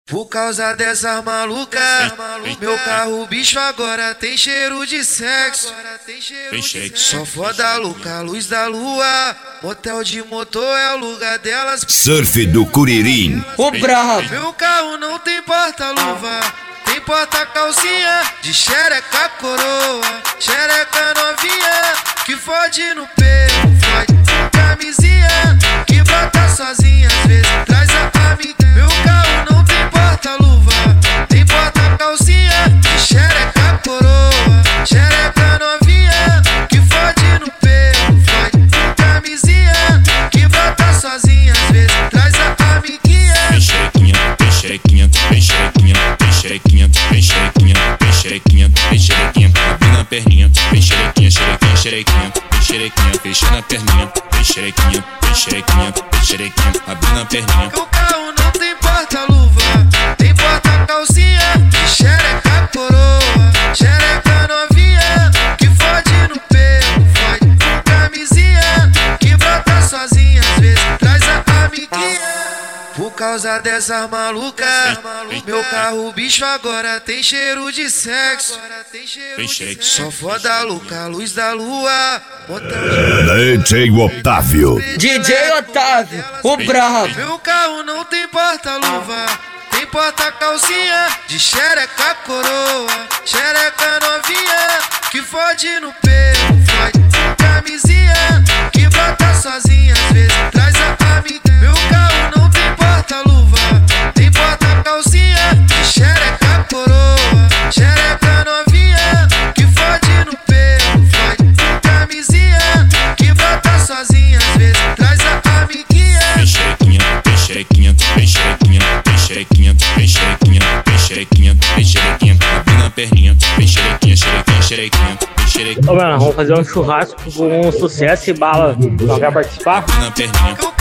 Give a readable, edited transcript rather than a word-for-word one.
Por causa dessas malucas, meu carro bicho agora tem cheiro de sexo. Só foda louca, luz da lua, motel de motor é o lugar delas. Surf do Curirim. O brabo. Meu carro não tem porta-luva, tem porta-calcinha de xereca coroa, xereca novinha que fode no peito, fode com camisinha, que brota sozinha, às vezes traz a amiga. Meu carro não tem porta-luva, tem porta-calcinha de xereca coroa, xereca novinha que fode no peito, fode com camisinha, que brota sozinha, às vezes traz a amiguinha. Vem xerequinha, vem xerequinha, vem xerequinha, vem xerequinha, vem xerequinha, vem xerequinha, vem xerequinha, abrindo a perninha, vem xerequinha, xerequinha, xerequinha, vem xerequinha, fechando a perninha, vem xerequinha, vem xerequinha, vem xerequinha, abrindo a perninha. Meu carro não tem porta-luva, tem porta-calcinha de xereca coroa, xereca novinha que fode no peito, fode com camisinha, que brota sozinha, às vezes traz a amiguinha. Por causa dessas malucas, meu carro bicho agora tem cheiro de sexo. Só foda louca, luz da lua, motel de... DJ Otávio. DJ Otávio, o brabo. Meu carro não tem porta-luva, tem porta-calcinha de xereca coroa, xereca novinha que fode no peito, fode com camisinha, que brota sozinha, às vezes traz a amiga. Meu carro não tem porta-luva, tem porta-calcinha de xereca coroa, xereca novinha que fode no peito, fode com camisinha, que brota sozinha, às vezes traz a amiguinha. Vem xerequinha, vem xerequinha, vem xerequinha, vem xerequinha, vem xerequinha, vem xerequinha, vem xerequinha, abrindo a perninha, vem xerequinha, xerequinha, xerequinha, vem xerequinha. Ô, mano, vamos fazer um churrasco com um sucesso e bala. Não quer participar? Abrindo a perninha.